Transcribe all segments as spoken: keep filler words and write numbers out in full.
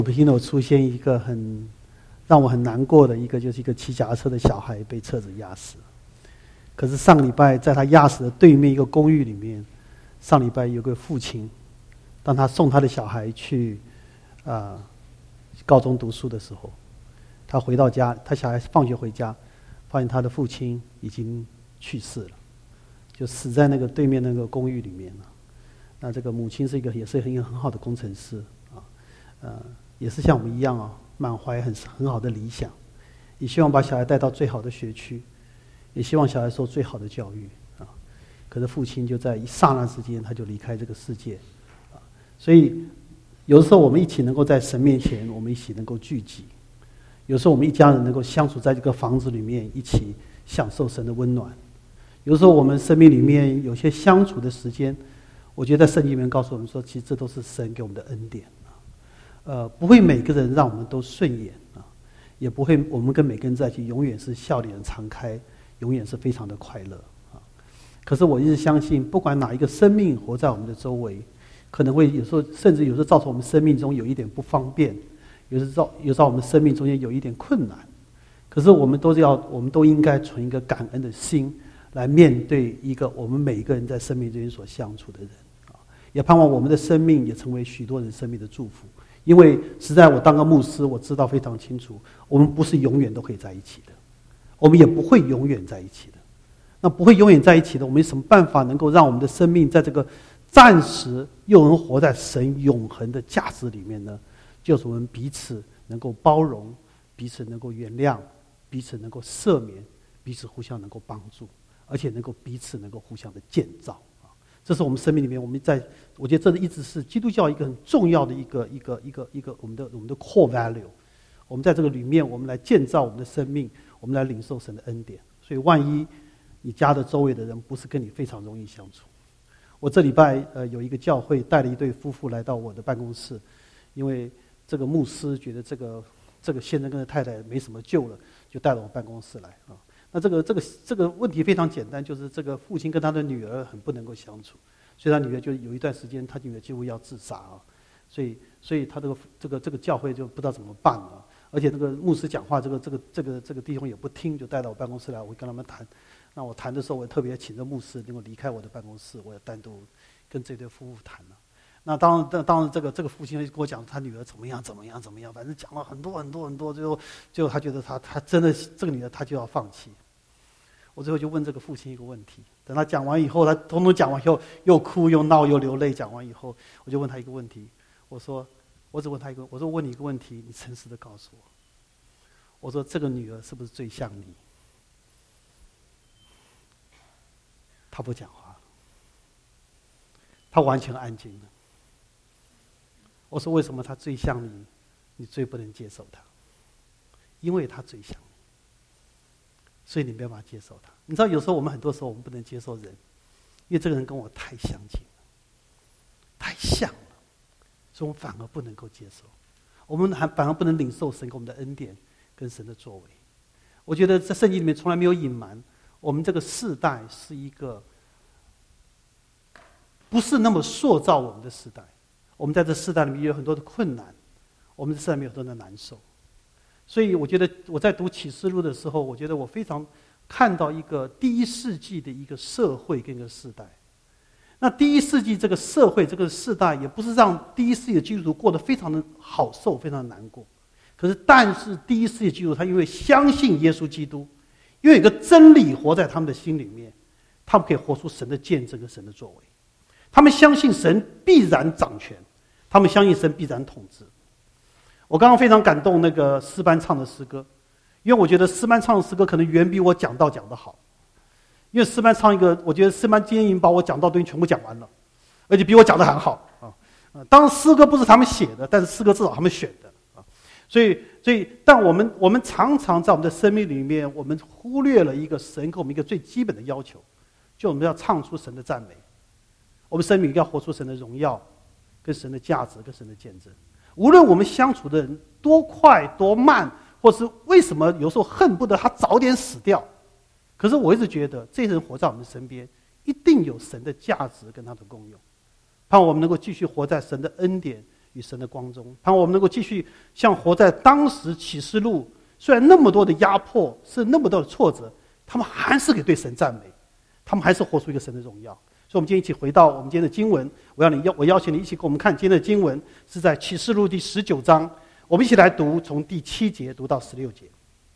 我们现在有出现一个很让我很难过的一个，就是一个骑脚踏车的小孩被车子压死。可是上礼拜在他压死的对面一个公寓里面，上礼拜有个父亲，当他送他的小孩去啊、呃、高中读书的时候，他回到家，他小孩放学回家，发现他的父亲已经去世了，就死在那个对面那个公寓里面了。那这个母亲是一个也是一个很好的工程师啊，呃，也是像我们一样啊，满怀很很好的理想，也希望把小孩带到最好的学区，也希望小孩受最好的教育啊。可是父亲就在一刹那之间，他就离开这个世界啊。所以有的时候我们一起能够在神面前，我们一起能够聚集；有时候我们一家人能够相处在这个房子里面，一起享受神的温暖；有时候我们生命里面有些相处的时间。我觉得在圣经里面告诉我们说，其实这都是神给我们的恩典啊。呃，不会每个人让我们都顺眼啊，也不会我们跟每个人在一起永远是笑脸常开，永远是非常的快乐啊。可是我一直相信，不管哪一个生命活在我们的周围，可能会有时候甚至有时候造成我们生命中有一点不方便，有时候有时候我们生命中间有一点困难。可是我们都是要，我们都应该存一个感恩的心，来面对一个我们每一个人在生命之间所相处的人啊，也盼望我们的生命也成为许多人生命的祝福。因为实在我当个牧师，我知道非常清楚，我们不是永远都可以在一起的，我们也不会永远在一起的。那不会永远在一起的，我们有什么办法能够让我们的生命在这个暂时又能活在神永恒的价值里面呢？就是我们彼此能够包容，彼此能够原谅，彼此能够赦免，彼此互相能够帮助。而且能够彼此能够互相的建造啊，这是我们生命里面，我们在我觉得这一直是基督教一个很重要的一个一个一个一个我们的我们的 core value。我们在这个里面，我们来建造我们的生命，我们来领受神的恩典。所以，万一你家的周围的人不是跟你非常容易相处，我这礼拜呃有一个教会带了一对夫妇来到我的办公室，因为这个牧师觉得这个这个先生跟太太没什么救了，就带到我办公室来啊。那这个这个这个问题非常简单，就是这个父亲跟他的女儿很不能够相处，所以他女儿就有一段时间，他女儿几乎要自杀啊，所以所以他这个这个这个教会就不知道怎么办啊，而且那个牧师讲话，这个这个这个这个弟兄也不听，就带到我办公室来，我跟他们谈。那我谈的时候，我特别请着牧师能够离开我的办公室，我也单独跟这对夫妇谈了。那当然，当然，这个这个父亲跟我讲他女儿怎么样怎么样怎么样，反正讲了很多很多很多，最后最后他觉得他他真的这个女儿他就要放弃。我最后就问这个父亲一个问题，等他讲完以后，他统统讲完以后，又哭又闹又流泪。讲完以后，我就问他一个问题，我说，我只问他一个，我说问你一个问题，你诚实的告诉我，我说这个女儿是不是最像你？他不讲话，他完全安静了。我说为什么她最像你，你最不能接受她？因为她最像你。所以你没办法接受他。你知道，有时候我们很多时候我们不能接受人，因为这个人跟我太相近了，太像了，所以我们反而不能够接受。我们还反而不能领受神给我们的恩典跟神的作为。我觉得在圣经里面从来没有隐瞒，我们这个世代是一个不是那么塑造我们的时代。我们在这世代里面有很多的困难，我们在世代里面有很多的难受。所以我觉得我在读启示录的时候，我觉得我非常看到一个第一世纪的一个社会跟一个世代。那第一世纪这个社会这个世代，也不是让第一世纪的基督徒过得非常的好受，非常的难过。可是，但是第一世纪基督徒他因为相信耶稣基督，因为有一个真理活在他们的心里面，他们可以活出神的见证跟神的作为。他们相信神必然掌权，他们相信神必然统治。我刚刚非常感动那个诗班唱的诗歌，因为我觉得诗班唱的诗歌可能远比我讲道讲得好。因为诗班唱一个，我觉得诗班今天已经把我讲道东西全部讲完了，而且比我讲得还好啊。当然诗歌不是他们写的，但是诗歌至少他们选的啊。所以，所以，但我们我们常常在我们的生命里面，我们忽略了一个神给我们一个最基本的要求，就我们要唱出神的赞美，我们生命要活出神的荣耀，跟神的价值，跟神的见证。无论我们相处的人多快多慢，或是为什么有时候恨不得他早点死掉，可是我一直觉得这些人活在我们身边，一定有神的价值跟他的功用。盼望我们能够继续活在神的恩典与神的光中。盼望我们能够继续像活在当时启示录，虽然那么多的压迫，是那么多的挫折，他们还是给对神赞美，他们还是活出一个神的荣耀。所以我们今天一起回到我们今天的经文，我要你邀我邀请你一起跟我们看今天的经文，是在启示录第十九章，我们一起来读，从第七节读到十六节。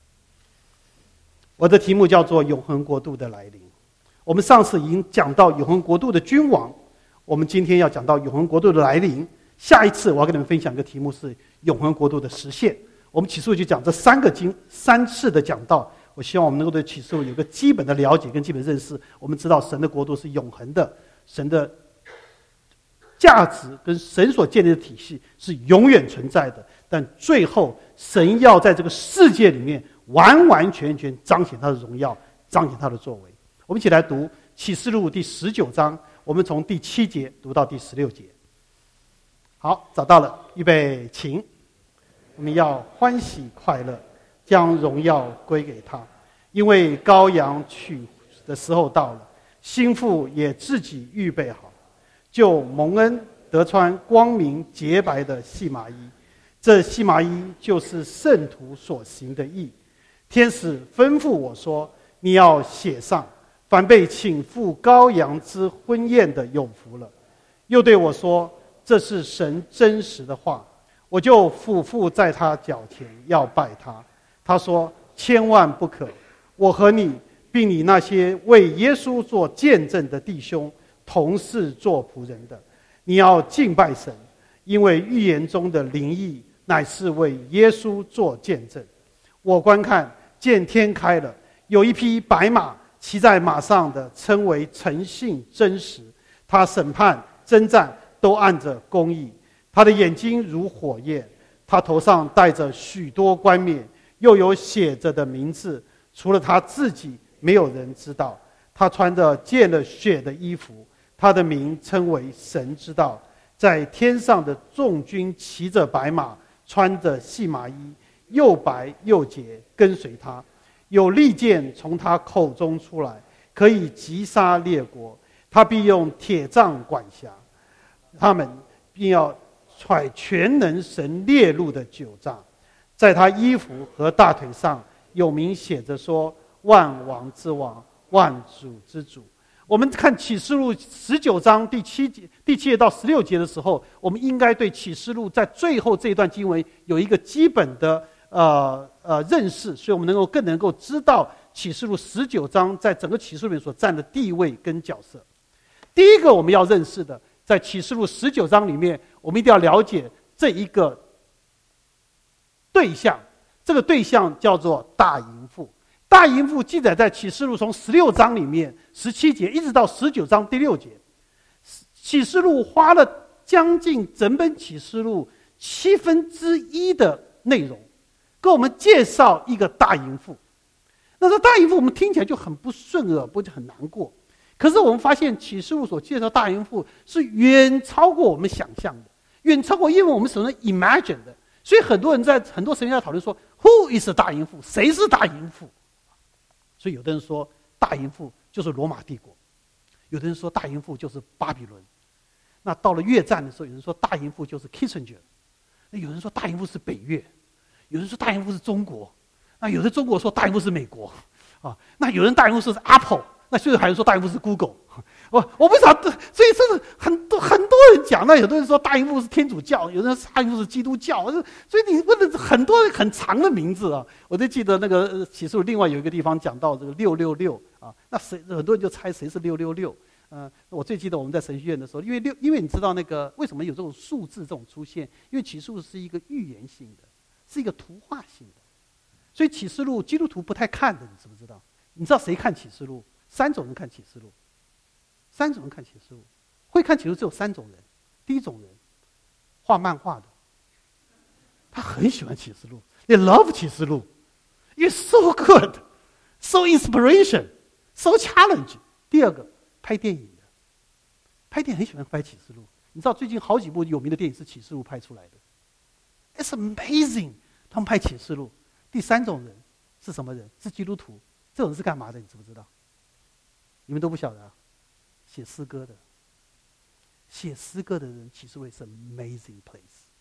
我的题目叫做永恒国度的来临。我们上次已经讲到永恒国度的君王，我们今天要讲到永恒国度的来临。下一次我要跟你们分享一个题目是永恒国度的实现。我们启示录就讲这三个经三次的讲道，我希望我们能够对启示录有个基本的了解跟基本认识。我们知道神的国度是永恒的，神的价值跟神所建立的体系是永远存在的，但最后神要在这个世界里面完完全全彰显他的荣耀，彰显他的作为。我们一起来读启示录第十九章，我们从第七节读到第十六节。好，找到了，预备，请。我们要欢喜快乐，将荣耀归给他，因为羔羊取的时候到了，新妇也自己预备好，就蒙恩得穿光明洁白的细麻衣，这细麻衣就是圣徒所行的义。天使吩咐我说，你要写上，凡被请赴羔羊之婚宴的有福了。又对我说，这是神真实的话。我就俯伏在他脚前要拜他。他说，千万不可，我和你并你那些为耶稣做见证的弟兄同是做仆人的，你要敬拜神，因为预言中的灵意乃是为耶稣做见证。我观看，见天开了，有一匹白马，骑在马上的称为诚信真实，他审判征战都按着公义。他的眼睛如火焰，他头上戴着许多冠冕，又有写着的名字，除了他自己没有人知道。他穿着溅了血的衣服，他的名称为神知道。在天上的众军骑着白马，穿着细麻衣，又白又洁，跟随他。有利剑从他口中出来，可以击杀列国。他必用铁杖管辖他们，并要揣全能神烈怒的酒榨。在他衣服和大腿上有名写着说，万王之王，万主之主。我们看启示录十九章第七节第七节到十六节的时候，我们应该对启示录在最后这一段经文有一个基本的呃呃认识，所以我们能够更能够知道启示录十九章在整个启示录里面所占的地位跟角色。第一个我们要认识的，在启示录十九章里面，我们一定要了解这一个对象，这个对象叫做大淫妇。大淫妇记载在启示录从十六章里面十七节一直到十九章第六节。启示录花了将近整本启示录七分之一的内容跟我们介绍一个大淫妇。那这大淫妇我们听起来就很不顺耳，不就很难过。可是我们发现启示录所介绍大淫妇是远超过我们想象的，远超过因为我们所能 imagine 的。所以很多人在很多神学家讨论说 Who is 大淫妇？谁是大淫妇？所以有的人说大淫妇就是罗马帝国，有的人说大淫妇就是巴比伦。那到了越战的时候，有人说大淫妇就是 Kissinger， 那有人说大淫妇是北越，有人说大淫妇是中国，那有的中国说大淫妇是美国啊，那有人大淫妇是 Apple， 那甚至还有人说大淫妇是 Google。我我不知道，所以这是很多很多人讲。那有的人说大淫妇是天主教，有人说大淫妇是基督教，所以你问的很多很长的名字啊。我就记得那个启示录另外有一个地方讲到这个六六六啊，那谁很多人就猜谁是六六六。呃，我最记得我们在神学院的时候，因为六，因为你知道那个为什么有这种数字这种出现？因为启示录是一个预言性的，是一个图画性的，所以启示录基督徒不太看的，你知不知道？你知道谁看启示录？三种人看启示录。三种人看启示录，会看启示录只有三种人。第一种人，画漫画的，他很喜欢启示录 ，they love 启示录，因为 so good， so inspiration， so challenge。第二个，拍电影的，拍电影很喜欢拍启示录。你知道最近好几部有名的电影是启示录拍出来的 ，it's amazing， 他们拍启示录。第三种人是什么人？是基督徒。这种人是干嘛的？你知不知道？你们都不晓得啊。写诗歌的，写诗歌的人，启示录是 amazing place。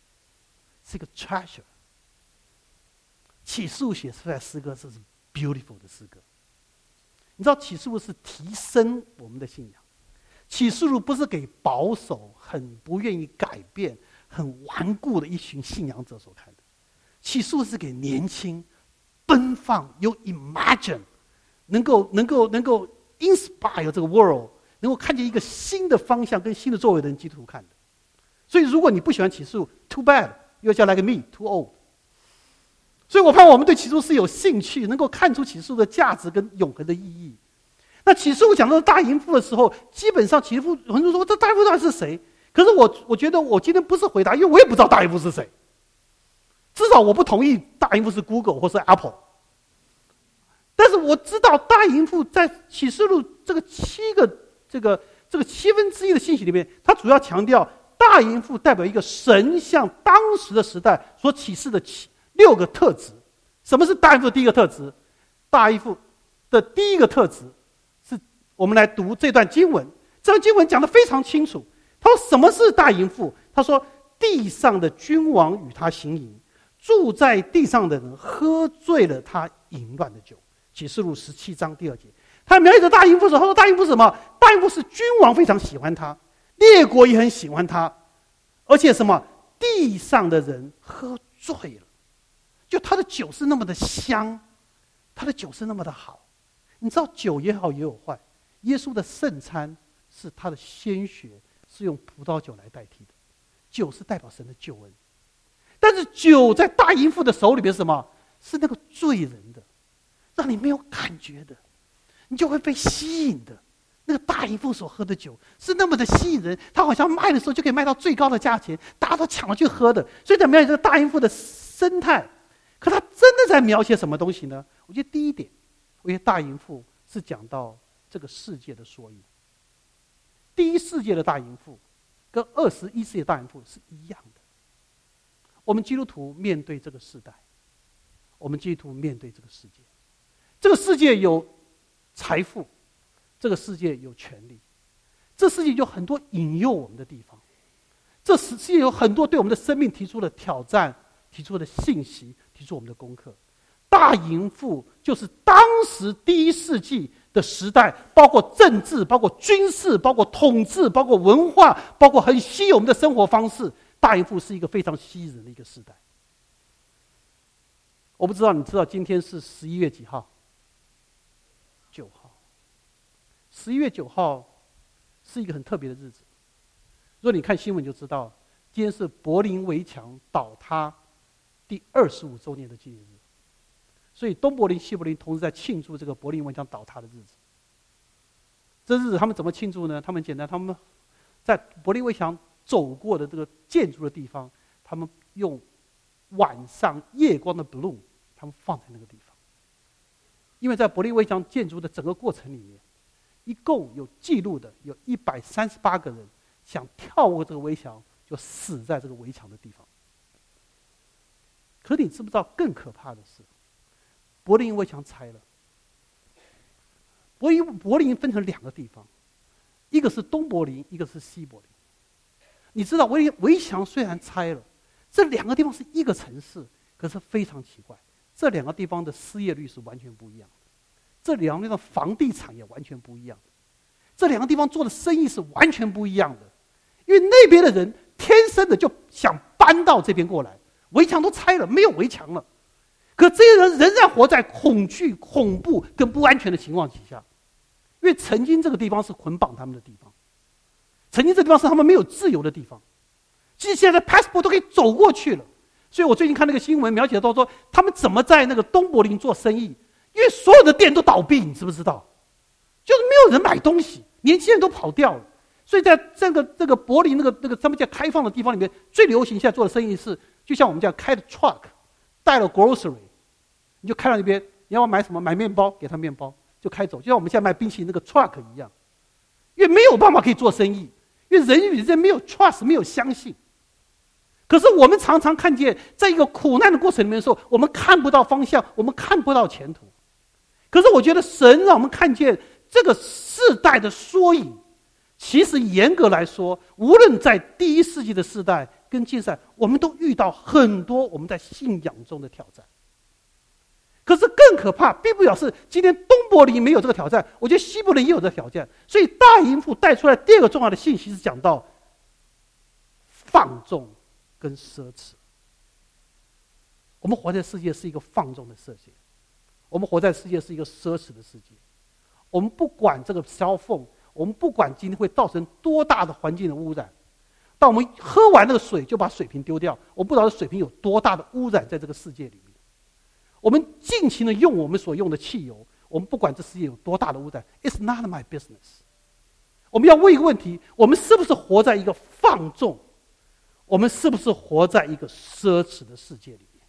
是一个 treasure。启示录写出来诗歌是 beautiful 的诗歌。你知道启示录是提升我们的信仰，启示录不是给保守、很不愿意改变、很顽固的一群信仰者所看的，启示录是给年轻、奔放、有 imagine， 能够能够能够 inspire 这个 world， 能够看见一个新的方向跟新的作为的人基督徒看的。所以如果你不喜欢启示录 ，too bad， 又叫 like me too old。所以我盼望我们对启示录是有兴趣，能够看出启示录的价值跟永恒的意义。那启示录讲到大淫妇的时候，基本上启示录很多人说这大淫妇到底是谁？可是我我觉得我今天不是回答，因为我也不知道大淫妇是谁。至少我不同意大淫妇是 Google 或是 Apple。但是我知道大淫妇在启示录这个七个这个这个七分之一的信息里面，它主要强调大淫妇代表一个神向当时的时代所启示的七六个特质。什么是大淫妇的第一个特质？大淫妇的第一个特质是我们来读这段经文，这段经文讲得非常清楚。他说什么是大淫妇？他说地上的君王与他行淫，住在地上的人喝醉了他淫乱的酒。启示录十七章第二节，他描写着大淫妇的时候，他说大淫妇是什么？大淫妇是君王非常喜欢他，列国也很喜欢他，而且什么？地上的人喝醉了。就他的酒是那么的香，他的酒是那么的好。你知道酒也好也有坏，耶稣的圣餐是他的鲜血是用葡萄酒来代替的，酒是代表神的救恩。但是酒在大淫妇的手里边是什么？是那个醉人的，让你没有感觉的，你就会被吸引的。那个大淫妇所喝的酒是那么的吸引人，他好像卖的时候就可以卖到最高的价钱，大家都抢了去喝的。所以在描写这个大淫妇的生态，可他真的在描写什么东西呢？我觉得第一点，我觉得大淫妇是讲到这个世界的缩影。第一世界的大淫妇跟二十一世纪的大淫妇是一样的。我们基督徒面对这个世代，我们基督徒面对这个世界，这个世界有财富，这个世界有权利，这世界有很多引诱我们的地方，这世界有很多对我们的生命提出的挑战，提出的信息，提出我们的功课。大淫妇就是当时第一世纪的时代，包括政治，包括军事，包括统治，包括文化，包括很吸引我们的生活方式。大淫妇是一个非常吸引人的一个时代。我不知道你知道今天是十一月几号？九号。十一月九号是一个很特别的日子。如果你看新闻就知道，今天是柏林围墙倒塌第二十五周年的纪念日，所以东柏林、西柏林同时在庆祝这个柏林围墙倒塌的日子。这日子他们怎么庆祝呢？他们简单，他们在柏林围墙走过的这个建筑的地方，他们用晚上夜光的 balloon， 他们放在那个地方。因为在柏林围墙建筑的整个过程里面，一共有记录的有一百三十八个人想跳过这个围墙，就死在这个围墙的地方。可你知不知道更可怕的是，柏林围墙拆了。柏林柏林分成两个地方，一个是东柏林，一个是西柏林。你知道围围墙虽然拆了，这两个地方是一个城市，可是非常奇怪，这两个地方的失业率是完全不一样的，这两个地方房地产也完全不一样的，这两个地方做的生意是完全不一样的。因为那边的人天生的就想搬到这边过来，围墙都拆了，没有围墙了，可这些人仍然活在恐惧、恐怖跟不安全的情况底下，因为曾经这个地方是捆绑他们的地方，曾经这个地方是他们没有自由的地方，其实现在 passport 都可以走过去了。所以我最近看那个新闻描写到说，他们怎么在那个东柏林做生意，因为所有的店都倒闭，你知不知道？就是没有人买东西，年轻人都跑掉了。所以在这个这个柏林那个那个他们叫开放的地方里面，最流行现在做的生意是，就像我们讲开的 truck， 带了 grocery， 你就开到那边，你要买什么？买面包，给他面包就开走，就像我们现在卖冰淇淋那个 truck 一样。因为没有办法可以做生意，因为人与人没有 trust， 没有相信。可是我们常常看见，在一个苦难的过程里面的时候，我们看不到方向，我们看不到前途。可是我觉得神让我们看见这个世代的缩影。其实严格来说，无论在第一世纪的世代跟竞赛，我们都遇到很多我们在信仰中的挑战。可是更可怕，并不表示今天东柏林没有这个挑战，我觉得西柏林也有这个挑战。所以大淫妇带出来第二个重要的信息是讲到放纵跟奢侈。我们活在世界是一个放纵的世界，我们活在世界是一个奢侈的世界。我们不管这个cell phone，我们不管今天会造成多大的环境的污染，当我们喝完那个水就把水瓶丢掉，我不知道水瓶有多大的污染在这个世界里面。我们尽情的用我们所用的汽油，我们不管这世界有多大的污染 ，It's not my business。我们要问一个问题：我们是不是活在一个放纵？我们是不是活在一个奢侈的世界里面？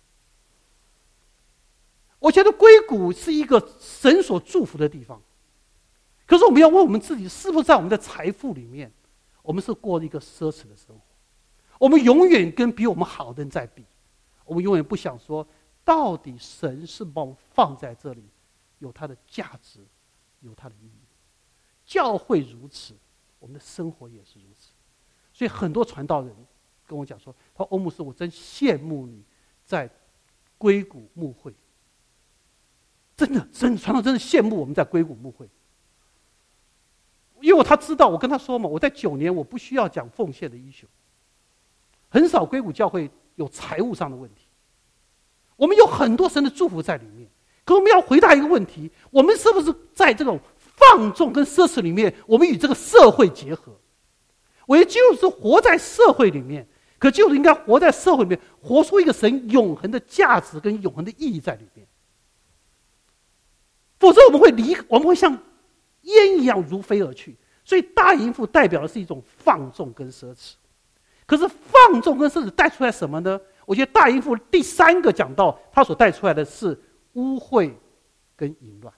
我觉得硅谷是一个神所祝福的地方，可是我们要问我们自己，是不是在我们的财富里面，我们是过一个奢侈的生活？我们永远跟比我们好的人在比，我们永远不想说，到底神是把我们放在这里，有它的价值，有它的意义。教会如此，我们的生活也是如此。所以很多传道人跟我讲说，他说欧牧师，我真羡慕你在硅谷牧会。真的，真传道真的羡慕我们在硅谷牧会，因为他知道我跟他说嘛，我在九年我不需要讲奉献的issue，很少硅谷教会有财务上的问题，我们有很多神的祝福在里面。可我们要回答一个问题：我们是不是在这种放纵跟奢侈里面，我们与这个社会结合？我也就是活在社会里面，可就是应该活在社会里面，活出一个神永恒的价值跟永恒的意义在里面。否则我们会离，我们会像烟一样如飞而去。所以大淫妇代表的是一种放纵跟奢侈。可是放纵跟奢侈带出来什么呢？我觉得大淫妇第三个讲到，它所带出来的是污秽跟淫乱。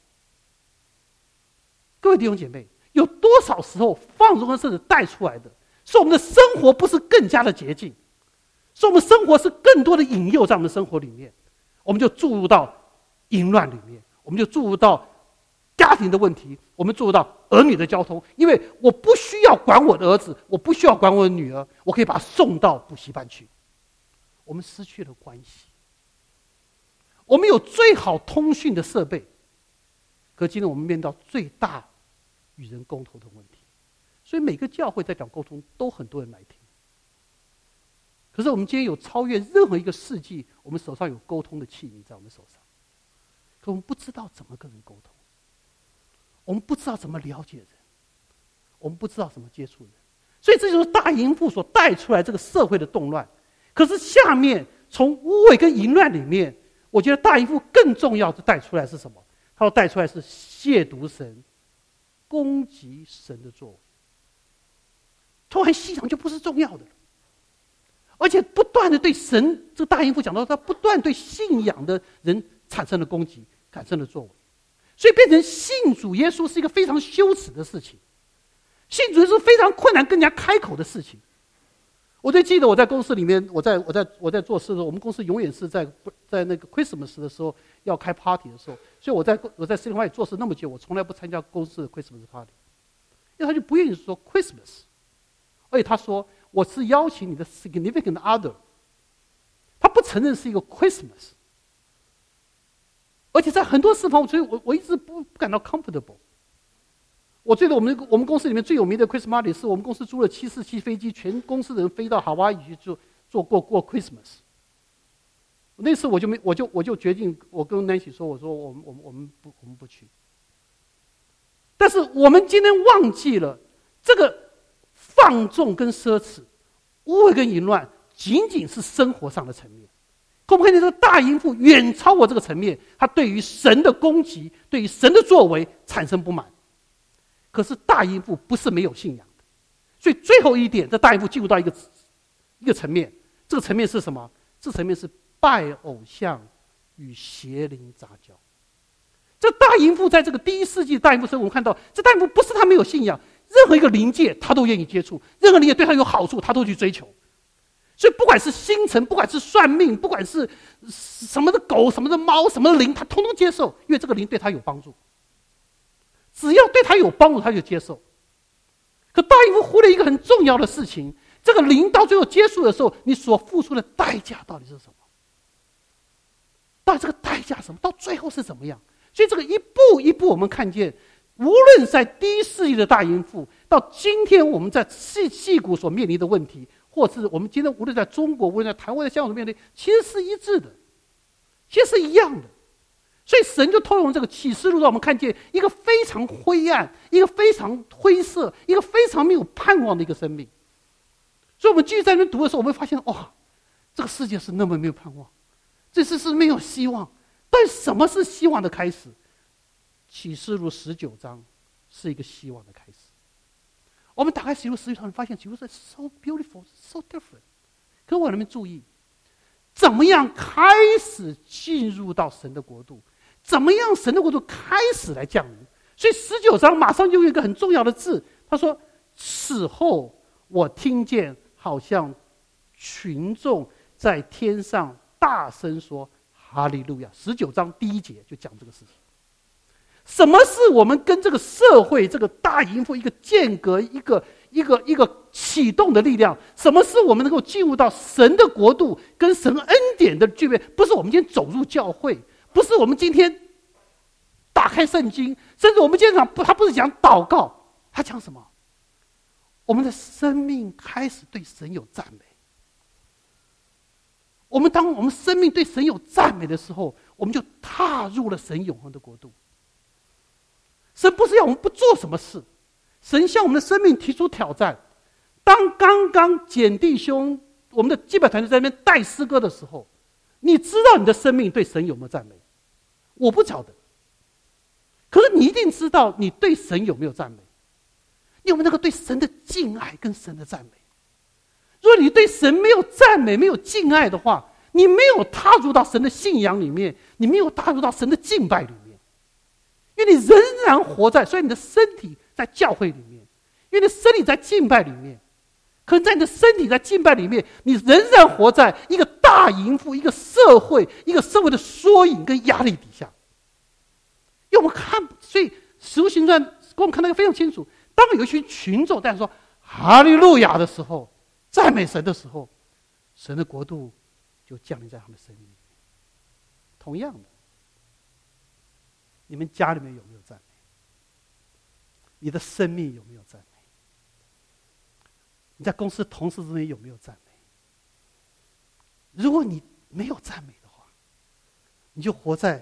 各位弟兄姐妹，有多少时候放纵跟奢侈带出来的，是我们的生活不是更加的洁净，是我们生活是更多的引诱在我们的生活里面，我们就注入到淫乱里面。我们就注入到家庭的问题，我们注入到儿女的交通，因为我不需要管我的儿子，我不需要管我的女儿，我可以把他送到补习班去。我们失去了关系。我们有最好通讯的设备，可今天我们面到最大与人沟通的问题。所以每个教会在讲沟通，都很多人来听。可是我们今天有超越任何一个世纪，我们手上有沟通的器皿在我们手上。可我们不知道怎么跟人沟通，我们不知道怎么了解人，我们不知道怎么接触人，所以这就是大淫妇所带出来这个社会的动乱。可是下面从污秽跟淫乱里面，我觉得大淫妇更重要的带出来是什么？它要带出来是亵渎神、攻击神的作为。突然信仰就不是重要的了，而且不断的对神，这个大淫妇讲到，他不断对信仰的人产生了攻击，产生了作为，所以变成信主耶稣是一个非常羞耻的事情，信主耶稣非常困难跟人家开口的事情。我最记得我在公司里面，我在我在我在做事的时候，我们公司永远是在在那个 Christmas 的时候要开 party 的时候，所以我在我在 Silicon Valley 做事那么久，我从来不参加公司的 Christmas party， 因为他就不愿意说 Christmas， 而且他说我是邀请你的 significant other， 他不承认是一个 Christmas。而且在很多地方，所以我我一直不不感到 comfortable。我记得我们我们公司里面最有名的 Christmas party 是我们公司租了七四七飞机，全公司的人飞到夏威夷去做做过过 Christmas。那次我就没我就我就决定，我跟 Nancy 说，我说我们我们我们不我们不去。但是我们今天忘记了这个放纵跟奢侈、污秽跟淫乱，仅仅是生活上的层面。可我们看见这个大淫妇远超过这个层面，他对于神的攻击，对于神的作为产生不满。可是大淫妇不是没有信仰的，所以最后一点，这大淫妇进入到一个一个层面，这个层面是什么？这层面是拜偶像与邪灵杂交。这大淫妇在这个第一世纪的大淫妇生活，我们看到这大淫妇不是他没有信仰，任何一个灵界他都愿意接触，任何灵界对他有好处他都去追求。所以不管是星辰，不管是算命，不管是什么的狗，什么的猫，什么的灵，他通通接受，因为这个灵对他有帮助。只要对他有帮助，他就接受。可大淫妇忽略一个很重要的事情， 这个灵到最后结束的时候，你所付出的代价到底是什么？到底这个代价是什么？到最后是怎么样？所以这个一步一步，我们看见，无论在第一世纪的大淫妇，到今天我们在戏戏谷所面临的问题，或是我们今天无论在中国，无论在台湾的香港所面临，其实是一致的，其实是一样的。所以神就透过这个启示录，让我们看见一个非常灰暗、一个非常灰色、一个非常没有盼望的一个生命。所以我们继续在那边读的时候，我们会发现，哇，这个世界是那么没有盼望，这次是没有希望。但什么是希望的开始？启示录十九章是一个希望的开始。我们打开启示录十九章，发现启示录是 so beautiful, so different。可是我能不能注意，怎么样开始进入到神的国度？怎么样神的国度开始来降临？所以十九章马上就有一个很重要的字，他说：“此后我听见好像群众在天上大声说哈利路亚。”十九章第一节就讲这个事情。什么是我们跟这个社会、这个大淫妇一个间隔、一个一个一个启动的力量？什么是我们能够进入到神的国度跟神恩典的具备？不是我们今天走入教会，不是我们今天打开圣经，甚至我们今天讲不，他不是讲祷告，他讲什么？我们的生命开始对神有赞美。我们当我们生命对神有赞美的时候，我们就踏入了神永恒的国度。神不是要我们不做什么事，神向我们的生命提出挑战。当刚刚简弟兄我们的基本团队在那边带诗歌的时候，你知道你的生命对神有没有赞美？我不晓得，可是你一定知道你对神有没有赞美。你有没有那个对神的敬爱跟神的赞美？如果你对神没有赞美、没有敬爱的话，你没有踏入到神的信仰里面，你没有踏入到神的敬拜里面，因为你仍然活在，所以你的身体在教会里面，因为你的身体在敬拜里面，可是在你的身体在敬拜里面，你仍然活在一个大淫妇、一个社会、一个社会的缩影跟压力底下。因为我们看，所以《使徒行传》给我们看到一个非常清楚，当有一群群众在说哈利路亚的时候，赞美神的时候，神的国度就降临在他们的生命里面。同样的，你们家里面有没有赞美？你的生命有没有赞美？你在公司同事之间有没有赞美？如果你没有赞美的话，你就活在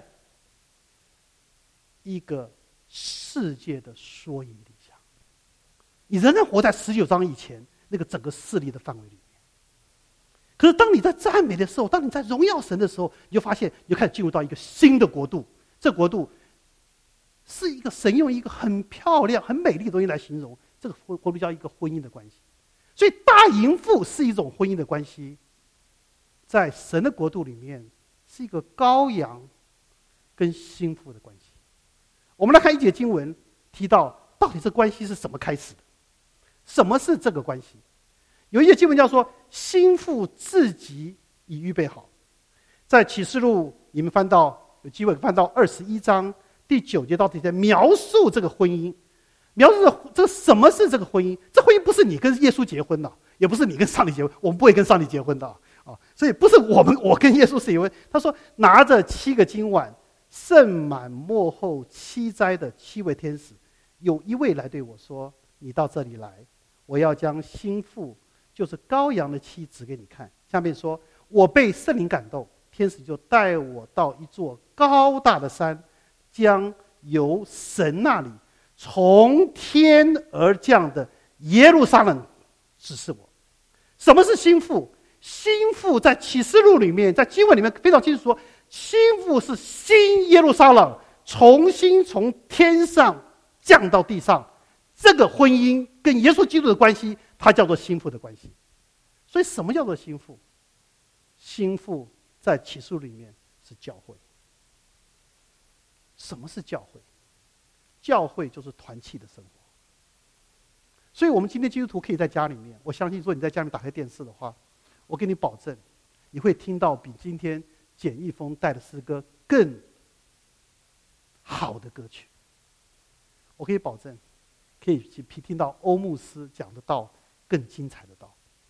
一个世界的缩影底下，你仍然活在十九章以前那个整个势力的范围里面。可是当你在赞美的时候，当你在荣耀神的时候，你就发现，你就开始进入到一个新的国度。这国度是一个神用一个很漂亮、很美丽的东西来形容，这个国度叫一个婚姻的关系。所以大淫妇是一种婚姻的关系，在神的国度里面是一个羔羊跟新妇的关系。我们来看一节经文，提到到底这关系是什么开始的？什么是这个关系？有一节经文叫做新妇自己已预备好。在启示录，你们翻到有机会翻到二十一章第九节到第十节，描述这个婚姻，描述这这什么是这个婚姻？这婚姻不是你跟耶稣结婚的，也不是你跟上帝结婚，我们不会跟上帝结婚的啊。所以不是我们我跟耶稣是结婚。他说拿着七个金碗，盛满末后七灾的七位天使，有一位来对我说：“你到这里来，我要将新妇，就是羔羊的妻指给你看。”下面说：“我被圣灵感动，天使就带我到一座高大的山，将由神那里从天而降的耶路撒冷指示我。”什么是新妇？新妇在启示录里面，在经文里面非常清楚说，新妇是新耶路撒冷重新从天上降到地上。这个婚姻跟耶稣基督的关系，它叫做新妇的关系。所以什么叫做新妇？新妇在启示录里面是教会。什么是教会？教会就是团契的生活。所以我们今天基督徒可以在家里面，我相信说你在家里面打开电视的话，我给你保证，你会听到比今天简易峰带的诗歌更好的歌曲。我可以保证，可以听到欧牧师讲的道更精彩的道。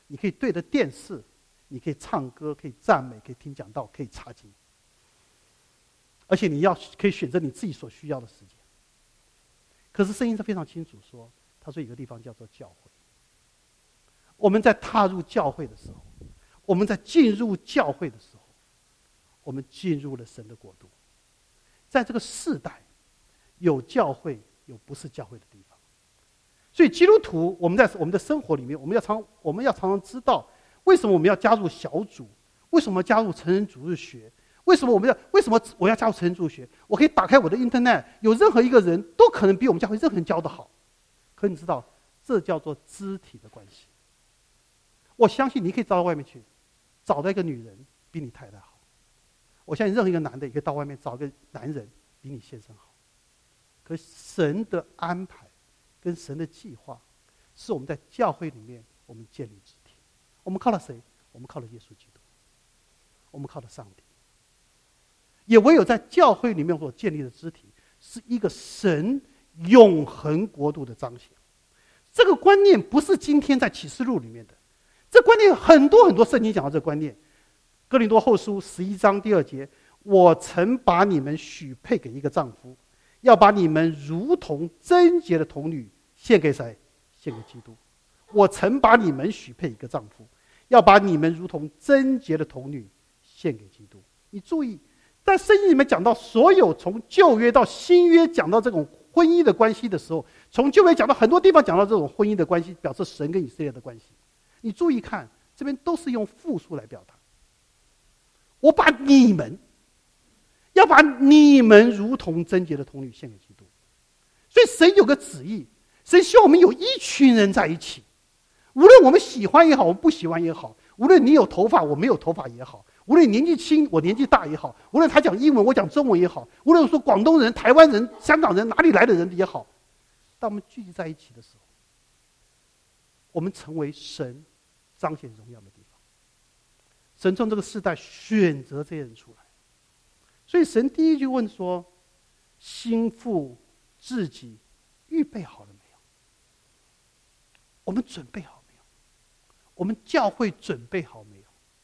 你可以对着电视，你可以唱歌，可以赞美，可以听讲道，可以查经。而且你要可以选择你自己所需要的时间。可是圣经是非常清楚说，他说有个地方叫做教会。我们在踏入教会的时候，我们在进入教会的时候，我们进入了神的国度。在这个世代，有教会，有不是教会的地方。所以基督徒，我们在我们的生活里面，我们要常我们要常常知道，为什么我们要加入小组？为什么加入成人主日学？为什么我们要为什么我要加入成人主日学？我可以打开我的 internet， 有任何一个人都可能比我们教会任何人教得好。可你知道，这叫做肢体的关系。我相信你可以找到外面去，找到一个女人比你太太好。我相信任何一个男的也可以到外面找一个男人比你先生好。可是神的安排跟神的计划，是我们在教会里面我们建立肢体。我们靠了谁？我们靠了耶稣基督，我们靠了上帝。也唯有在教会里面所建立的肢体，是一个神永恒国度的彰显。这个观念不是今天在启示录里面的，这观念很多很多圣经讲到这个观念。哥林多后书十一章第二节，我曾把你们许配给一个丈夫，要把你们如同贞洁的童女献给谁？献给基督。我曾把你们许配一个丈夫，要把你们如同贞洁的童女献给基督。你注意，在圣经里面讲到所有从旧约到新约讲到这种婚姻的关系的时候，从旧约讲到很多地方讲到这种婚姻的关系，表示神跟以色列的关系。你注意看，这边都是用复数来表达。我把你们，要把你们如同贞洁的童女献给基督。所以神有个旨意，神希望我们有一群人在一起，无论我们喜欢也好，我们不喜欢也好，无论你有头发我没有头发也好，无论你年纪轻我年纪大也好，无论他讲英文我讲中文也好，无论说广东人、台湾人、香港人哪里来的人也好，当我们聚集在一起的时候，我们成为神彰显荣耀的地方。神从这个世代选择这些人出来，所以神第一句问说：心腹自己预备好了没有？我们准备好没有？我们教会准备好没有？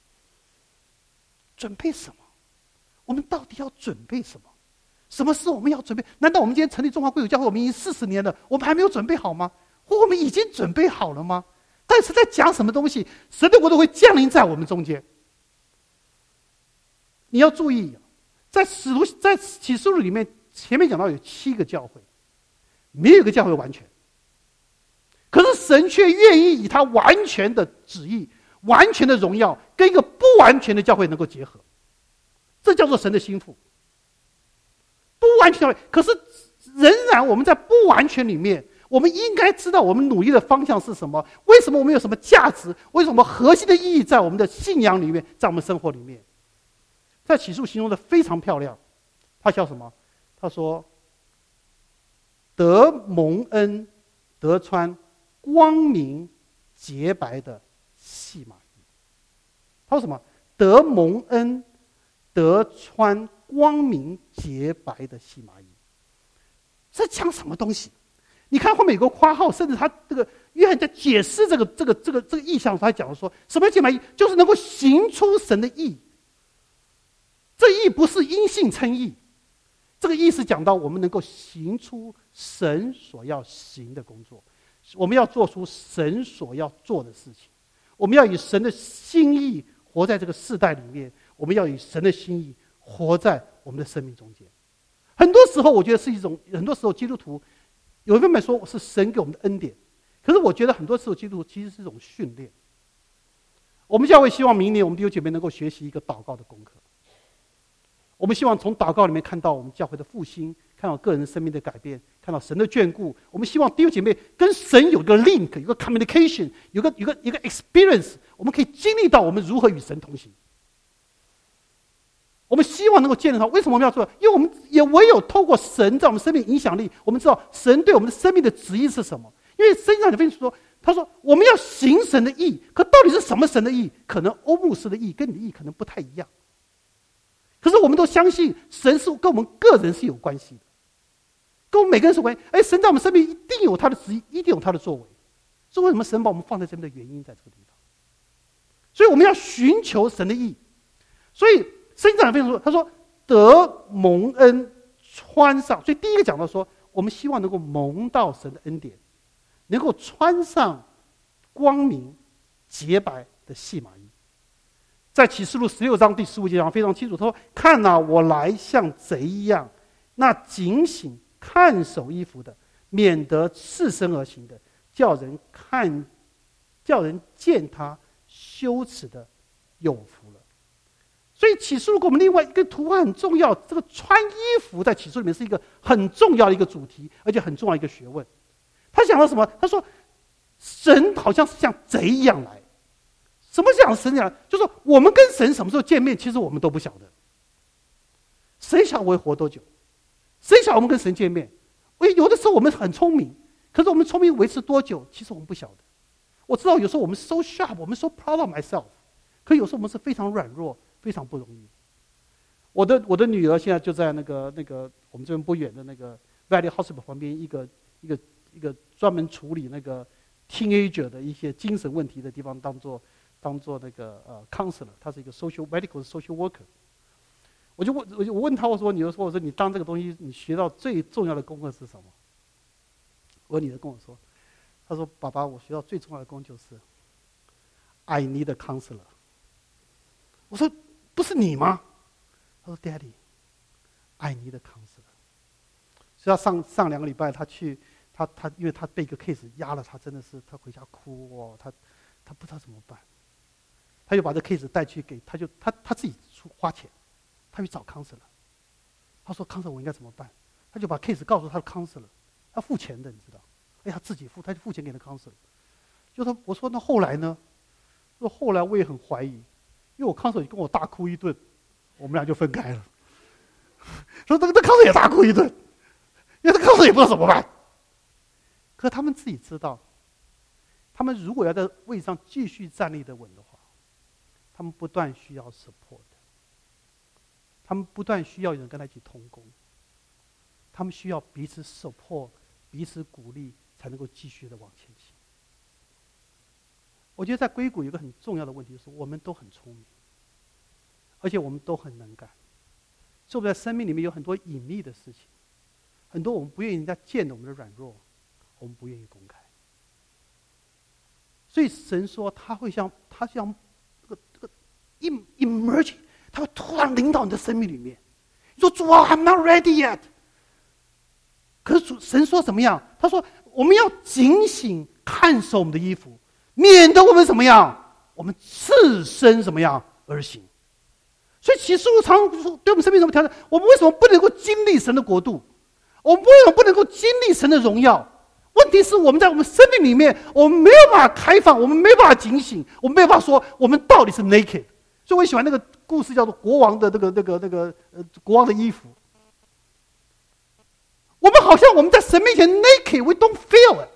准备什么？我们到底要准备什么？什么事我们要准备？难道我们今天成立中华贵族教会，我们已经四十年了，我们还没有准备好吗？或我们已经准备好了吗？但是在讲什么东西？神的国度会降临在我们中间。你要注意，在使徒在启示录里面，前面讲到有七个教会，没有一个教会完全。可是神却愿意以他完全的旨意、完全的荣耀，跟一个不完全的教会能够结合，这叫做神的心腹。不完全教会，可是仍然我们在不完全里面，我们应该知道我们努力的方向是什么？为什么我们有什么价值？为什么核心的意义在我们的信仰里面，在我们生活里面？在启示录形容的非常漂亮，他叫什么？他说：得蒙恩，得穿光明洁白的细麻衣。他说什么？得蒙恩，得穿光明洁白的细麻衣。这讲什么东西？你看后面有个括号，甚至他这个约翰在解释这个这个这个这个意象，他讲说什么洁白衣，就是能够行出神的义。这义不是因信称义，这个意思讲到我们能够行出神所要行的工作，我们要做出神所要做的事情，我们要以神的心意活在这个世代里面，我们要以神的心意活在我们的生命中间。很多时候我觉得是一种，很多时候基督徒有一方面说是神给我们的恩典，可是我觉得很多时候基督徒其实是一种训练。我们教会希望明年我们弟兄姐妹能够学习一个祷告的功课，我们希望从祷告里面看到我们教会的复兴，看到个人生命的改变，看到神的眷顾。我们希望弟兄姐妹跟神有个 link， 有个 communication， 有个有个一个 experience， 我们可以经历到我们如何与神同行。我们希望能够建立它。为什么我们要做？因为我们也唯有透过神在我们生命影响力，我们知道神对我们的生命的旨意是什么。因为圣经上有分析说，他说我们要行神的义，可到底是什么神的义？可能欧牧师的义跟你的义可能不太一样。可是我们都相信神是跟我们个人是有关系的，跟我们每个人是有关系。哎，神在我们生命一定有他的旨意，一定有他的作为。这为什么神把我们放在这边的原因在这个地方。 所以我们要寻求神的义。所以圣经讲得非常说，他说得蒙恩穿上，所以第一个讲到说，我们希望能够蒙到神的恩典，能够穿上光明洁白的细麻衣。在启示录十六章第十五节讲非常清楚，他说：“看哪、啊，我来像贼一样，那警醒看守衣服的，免得赤身而行的，叫人看，叫人见他羞耻的有福了。”所以启示录给我们另外一个图案很重要，这个穿衣服在启示录里面是一个很重要的一个主题，而且很重要的一个学问。他讲到什么？他说神好像是像贼一样来。什么讲神讲？就是说我们跟神什么时候见面，其实我们都不晓得。谁晓得我会活多久？谁晓得我们跟神见面？有的时候我们很聪明，可是我们聪明维持多久，其实我们不晓得。我知道有时候我们 so sharp， 我们 so proud of myself， 可有时候我们是非常软弱，非常不容易。我的我的女儿现在就在那个那个我们这边不远的那个 Valley Hospital 旁边一个一个一个专门处理那个 teenager 的一些精神问题的地方当做。当做那个呃 counselor， 他是一个 social medical social worker。我就问，我就我问他，我说，你就说，我说你当这个东西，你学到最重要的功课是什么？我女儿跟我说，她说爸爸，我学到最重要的功课就是 I need a counselor。我说不是你吗？他说 Daddy，I need a counselor。所以他上上两个礼拜，他去他他因为他被一个 case 压了，他真的是他回家哭哦，他他不知道怎么办。他就把这 case 带去给，他就他他自己出花钱，他去找 counselor。他说 counselor 我应该怎么办？他就把 case 告诉他的 counselor， 他付钱的，你知道？哎，他自己付，他就付钱给那 counselor。就他我说那后来呢？说后来我也很怀疑，因为我 counselor 跟我大哭一顿，我们俩就分开了。说这个这 counselor 也大哭一顿，因为这 counselor 也不知道怎么办。可他们自己知道，他们如果要在位上继续站立得稳的话，他们不断需要 support， 他们不断需要有人跟他一起同工，他们需要彼此 support， 彼此鼓励，才能够继续的往前行。我觉得在硅谷有一个很重要的问题是，我们都很聪明，而且我们都很能干，所以我们在生命里面有很多隐秘的事情，很多我们不愿意人家见的我们的软弱，我们不愿意公开。所以神说他会像他像这个这个 emerge， 他会突然领导你的生命里面。你说主啊 ，I'm not ready yet。可是主神说怎么样？他说我们要警醒看守我们的衣服，免得我们怎么样？我们赤身怎么样而行？所以启示录常对我们生命什么挑战？我们为什么不能够经历神的国度？我们为什么不能够经历神的荣耀？问题是我们在我们生命里面，我们没有办法开放，我们没有办法警醒，我们没有办法说我们到底是 naked。所以我喜欢那个故事，叫做国王的那个那个那个呃国王的衣服。我们好像我们在神面前 naked，we don't feel it。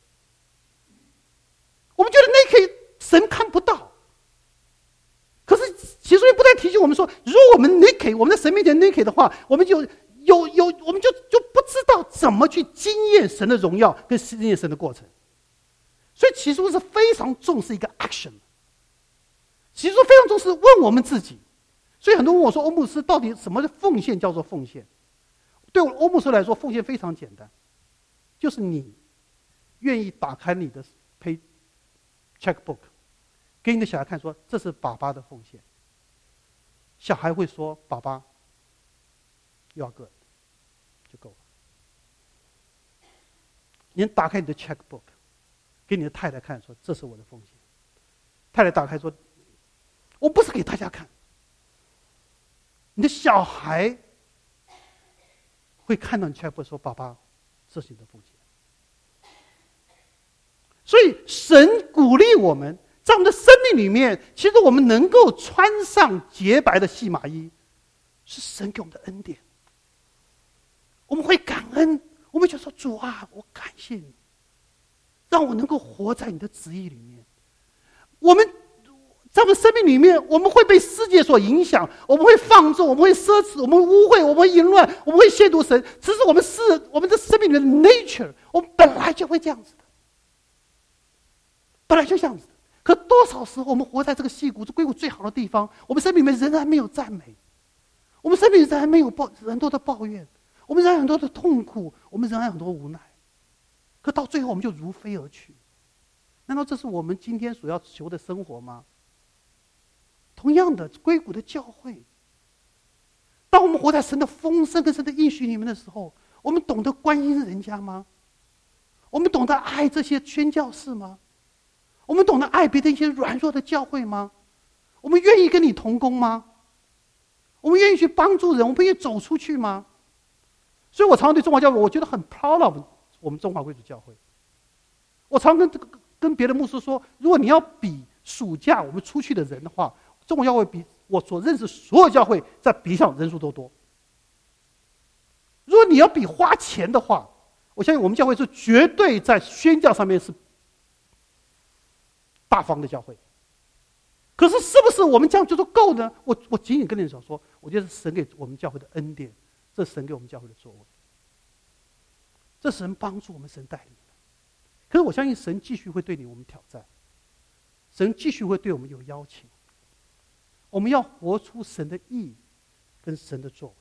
我们觉得 naked 神看不到。可是启示录不断提醒我们说，如果我们 naked， 我们在神面前 naked 的话，我们就有有我们就就不知道怎么去经验神的荣耀跟经验神的过程。所以启示录是非常重视一个 action。启示录非常重视问我们自己。所以很多人问我说，欧牧师到底什么的奉献叫做奉献？对我欧牧师来说，奉献非常简单，就是你愿意打开你的 pay checkbook， 给你的小孩看说，这是爸爸的奉献。小孩会说，爸爸You are good， 就够了。你打开你的 checkbook， 给你的太太看，说这是我的奉献。太太打开说，我不是给大家看。你的小孩会看到你 checkbook 说，爸爸，这是你的奉献。所以神鼓励我们，在我们的生命里面，其实我们能够穿上洁白的细麻衣，是神给我们的恩典。我们会感恩，我们就说主啊，我感谢你，让我能够活在你的旨意里面。我们在我们生命里面，我们会被世界所影响，我们会放纵，我们会奢侈，我们会污秽，我们会淫乱，我们会亵渎神。只是我们是我们的生命里面的 nature， 我们本来就会这样子的，本来就这样子的。 可多少时候我们活在这个矽谷，这硅谷最好的地方，我们生命里面仍然没有赞美，我们生命仍然没有抱很多的抱怨，我们仍然很多的痛苦，我们仍然很多无奈。可到最后我们就如飞而去，难道这是我们今天所要求的生活吗？同样的，硅谷的教会，当我们活在神的丰盛跟神的应许里面的时候，我们懂得关心人家吗？我们懂得爱这些宣教士吗？我们懂得爱别的一些软弱的教会吗？我们愿意跟你同工吗？我们愿意去帮助人，我们愿意走出去吗？所以我常常对中华教会，我觉得很 proud of 我们中华贵族教会。我常跟跟别的牧师说，如果你要比暑假我们出去的人的话，中华教会比我所认识所有教会在比上人数都多。如果你要比花钱的话，我相信我们教会是绝对在宣教上面是大方的教会。可是是不是我们这样就说够呢？我我仅仅跟你讲说，我觉得是神给我们教会的恩典，这是神给我们教会的作为，这是神帮助我们，神带领的。可是我相信神继续会对你我们挑战，神继续会对我们有邀请，我们要活出神的义跟神的作为。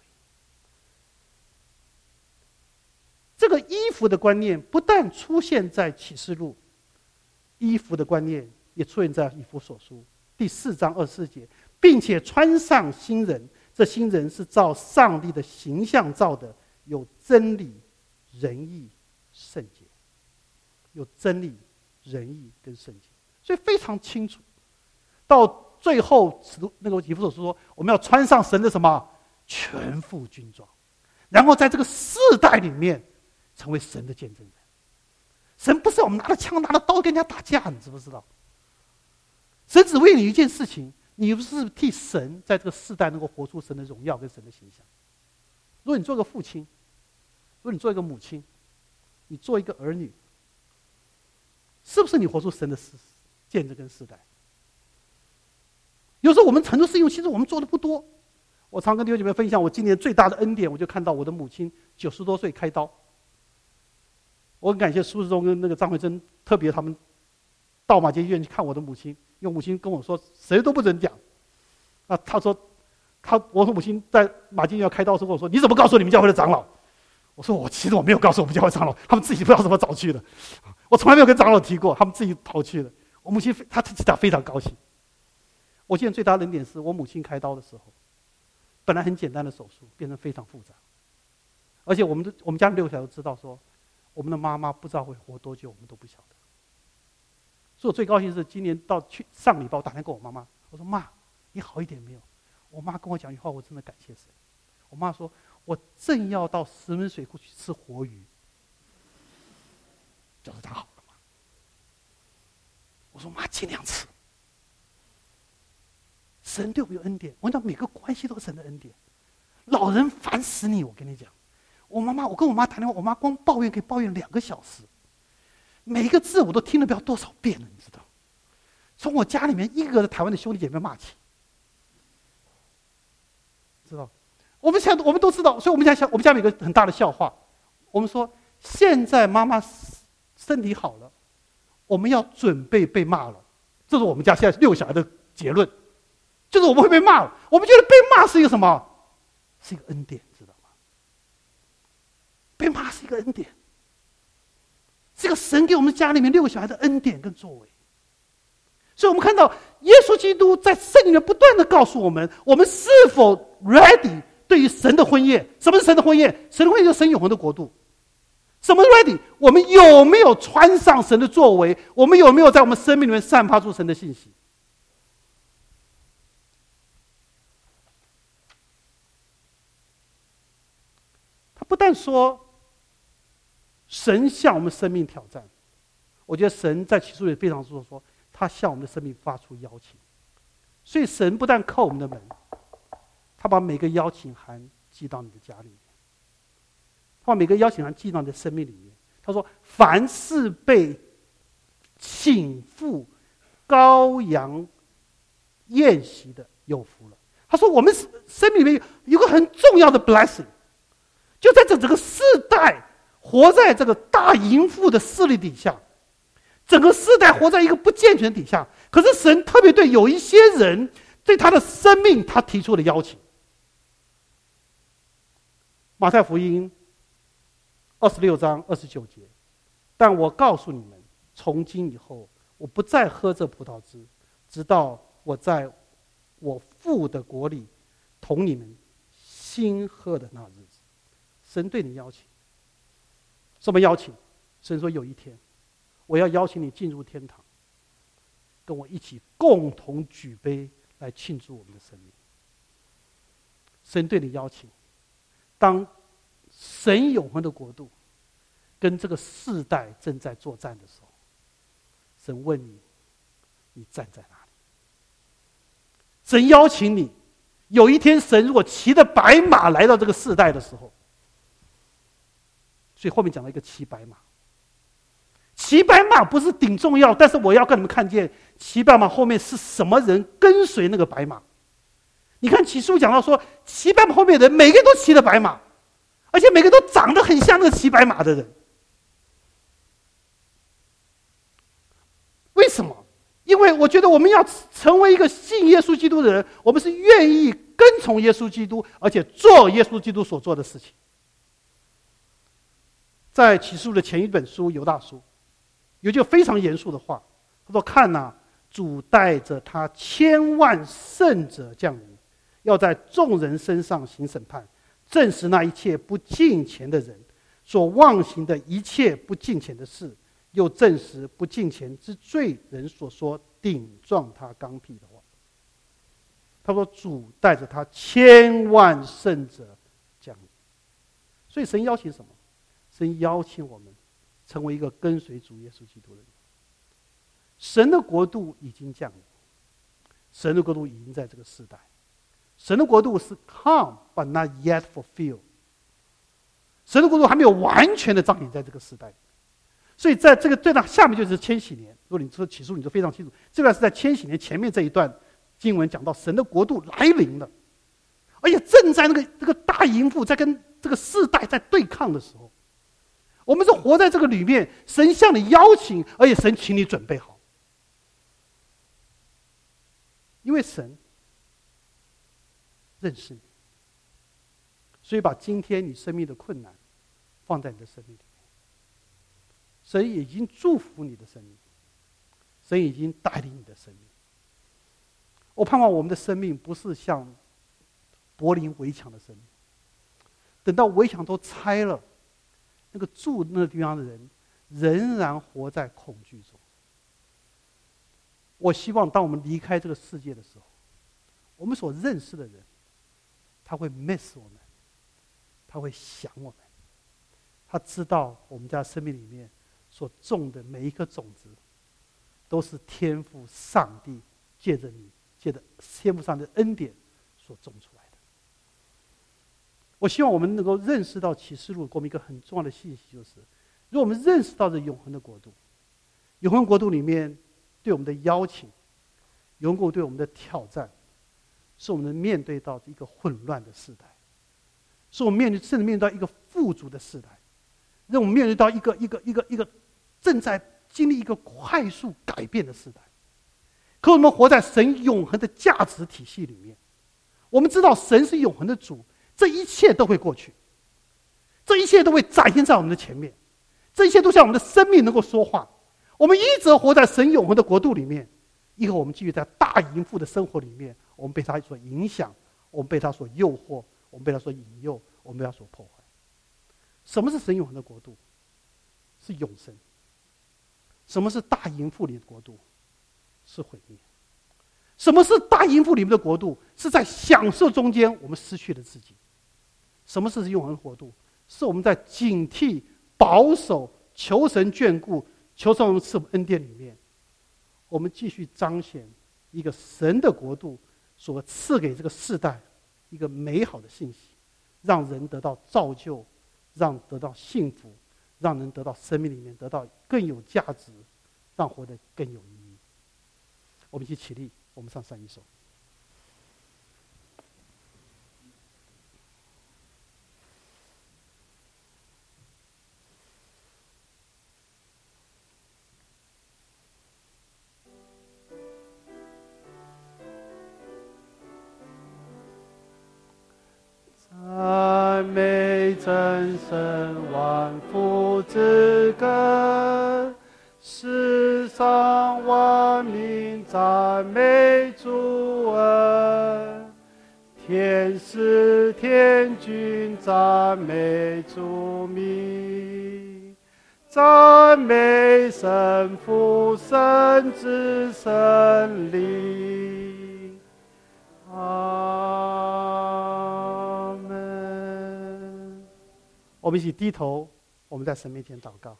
这个衣服的观念不但出现在启示录，衣服的观念也出现在以弗所书第四章二十四节，并且穿上新人，这新人是照上帝的形象造的，有真理、仁义、圣洁，有真理、仁义跟圣洁，所以非常清楚。到最后，那个以弗所书说，我们要穿上神的什么全副军装，然后在这个世代里面成为神的见证人。神不是我们拿着枪拿着刀跟人家打架，你知不知道？神只为你一件事情，你不是替神在这个世代能够活出神的荣耀跟神的形象。如果你做个父亲，如果你做一个母亲，你做一个儿女，是不是你活出神的见证跟世代？有时候我们很多事情其实我们做的不多。我常跟弟兄姐妹分享，我今年最大的恩典，我就看到我的母亲九十多岁开刀。我很感谢苏志忠跟那个张慧珍，特别他们到马偕医院去看我的母亲，因为母亲跟我说谁都不准讲。啊，他说他我和母亲在马偕医院开刀的时候跟我说，你怎么告诉你们教会的长老？我说我其实我没有告诉我们教会长老，他们自己不知道怎么找去的，我从来没有跟长老提过，他们自己跑去的。我母亲她她非常高兴。我现在最大的恩典是我母亲开刀的时候，本来很简单的手术变成非常复杂，而且我们的我们家六个小孩都知道说，我们的妈妈不知道会活多久，我们都不晓得。所以我最高兴是今年到去上礼拜我打电话给我妈妈，我说妈，你好一点没有？我妈跟我讲一句话，我真的感谢神。我妈说，我正要到石门水库去吃活鱼，就是她好了嘛。我说妈，尽量吃。神对我有恩典，我讲每个关系都是神的恩典。老人烦死你，我跟你讲，我妈妈，我跟我妈谈电话，我妈光抱怨可以抱怨两个小时，每一个字我都听了不知道多少遍了，你知道？从我家里面一个的台湾的兄弟姐妹骂起，知道？我们想，我们都知道，所以我们家想，我们家有一个很大的笑话，我们说现在妈妈身体好了，我们要准备被骂了，这是我们家现在六个小孩的结论。就是我们会被骂了，我们觉得被骂是一个什么？是一个恩典，知道吗？被骂是一个恩典，是一个神给我们家里面六个小孩的恩典跟作为。所以我们看到耶稣基督在圣经里面不断的告诉我们，我们是否 ready 对于神的婚宴。什么是神的婚宴？神的婚宴就是神永恒的国度。什么是 ready？ 我们有没有穿上神的作为？我们有没有在我们生命里面散发出神的信息？不但说神向我们生命挑战，我觉得神在启示录也非常说说，他向我们的生命发出邀请。所以神不但叩我们的门，他把每个邀请函寄到你的家里面，他把每个邀请函寄到你的生命里面。他说：“凡是被请赴羔羊宴席的，有福了。”他说：“我们生命里面有个很重要的 blessing。”就在这整个世代，活在这个大淫妇的势力底下，整个世代活在一个不健全底下， 可是神特别对有一些人，对他的生命，他提出了邀请。马太福音二十六章二十九节，但我告诉你们，从今以后，我不再喝这葡萄汁，直到我在我父的国里同你们新喝的那日子。神对你邀请，什么邀请？神说有一天，我要邀请你进入天堂，跟我一起共同举杯来庆祝我们的生命。神对你邀请，当神永恒的国度跟这个世代正在作战的时候，神问你，你站在哪里？神邀请你，有一天神如果骑着白马来到这个世代的时候，所以后面讲了一个骑白马。骑白马不是顶重要，但是我要跟你们看见骑白马后面是什么人跟随那个白马。你看启示录讲到说，骑白马后面的人每个人都骑着白马，而且每个都长得很像那个骑白马的人。为什么？因为我觉得我们要成为一个信耶稣基督的人，我们是愿意跟从耶稣基督，而且做耶稣基督所做的事情。在启示录的前一本书犹大书，有句非常严肃的话，他说：“看哪、啊，主带着他千万圣者降临，要在众人身上行审判，证实那一切不敬虔的人所妄行的一切不敬虔的事，又证实不敬虔之罪人所说顶撞他刚愎的话。”他说：“主带着他千万圣者降临。”所以神邀请什么？神邀请我们成为一个跟随主耶稣基督的人。神的国度已经降临，神的国度已经在这个世代。神的国度是 come but not yet fulfilled。神的国度还没有完全的彰显在这个时代。所以在这个对那下面就是千禧年。如果你说起初你就非常清楚，这段是在千禧年前面这一段经文讲到神的国度来临了，而且正在那个这个大淫妇在跟这个世代在对抗的时候，我们是活在这个里面，神向你邀请，而且神请你准备好。因为神认识你，所以把今天你生命的困难放在你的生命里面。神已经祝福你的生命，神已经带领你的生命。我盼望我们的生命不是像柏林围墙的生命，等到围墙都拆了，那个住那个地方的人仍然活在恐惧中。我希望当我们离开这个世界的时候，我们所认识的人，他会 miss 我们，他会想我们，他知道我们在生命里面所种的每一颗种子，都是天父上帝借着你，借着天父上帝的恩典所种出来的。我希望我们能够认识到启示录给我们一个很重要的信息，就是如果我们认识到这永恒的国度，永恒国度里面对我们的邀请，永恒国度对我们的挑战，是我们能面对到一个混乱的时代，是我们面对甚至面对到一个富足的时代，让我们面对到一个一个一个一个正在经历一个快速改变的时代。可我们活在神永恒的价值体系里面，我们知道神是永恒的主，这一切都会过去，这一切都会展现在我们的前面，这一切都像我们的生命能够说话。我们一直活在神永恒的国度里面，以后我们继续在大淫妇的生活里面，我们被他所影响，我们被他所诱惑，我们被他所引诱，我们被他所破坏。什么是神永恒的国度？是永生。什么是大淫妇里的国度？是毁灭。什么是大淫妇里面的国度？是在享受中间我们失去了自己。什么是永恒的国度？是我们在警惕、保守、求神眷顾、求神赐我们恩典里面，我们继续彰显一个神的国度所赐给这个世代一个美好的信息，让人得到造就，让得到幸福，让人得到生命里面得到更有价值，让活得更有意义。我们一起起立，我们唱三一首。 人生万福之根，世上万民赞美主恩，天使天君赞美主名，赞美神父神子神灵。阿门。我们一起低头，我们在神面前祷告。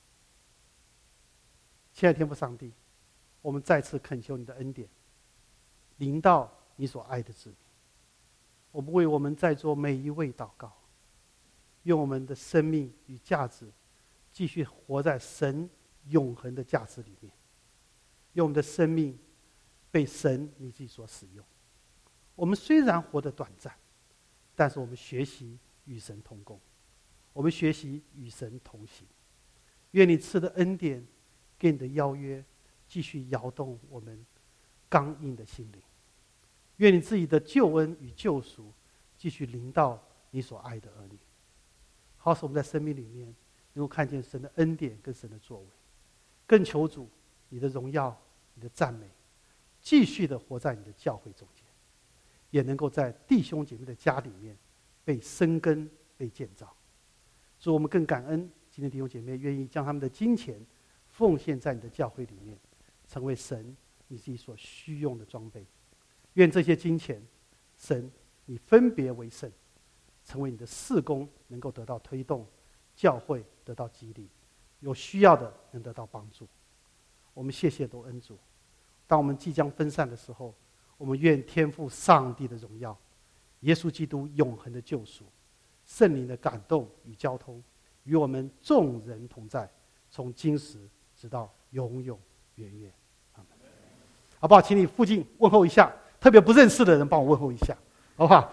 亲爱的天父上帝，我们再次恳求你的恩典，临到你所爱的子民。我们为我们在座每一位祷告，愿我们的生命与价值继续活在神永恒的价值里面，愿我们的生命被神你自己所使用。我们虽然活得短暂，但是我们学习与神同工，我们学习与神同行。愿你赐的恩典给你的邀约继续摇动我们刚硬的心灵，愿你自己的救恩与救赎继续临到你所爱的儿女，好使我们在生命里面能够看见神的恩典跟神的作为。更求主你的荣耀你的赞美继续的活在你的教会中间，也能够在弟兄姐妹的家里面被生根被建造。主，我们更感恩今天弟兄姐妹愿意将他们的金钱奉献在你的教会里面，成为神你自己所需用的装备。愿这些金钱神你分别为圣，成为你的事工能够得到推动，教会得到激励，有需要的能得到帮助。我们谢谢多恩主，当我们即将分散的时候，我们愿天父上帝的荣耀，耶稣基督永恒的救赎，圣灵的感动与交通，与我们众人同在，从今时直到永永远远。阿们。好不好？请你附近问候一下，特别不认识的人帮我问候一下，好不好？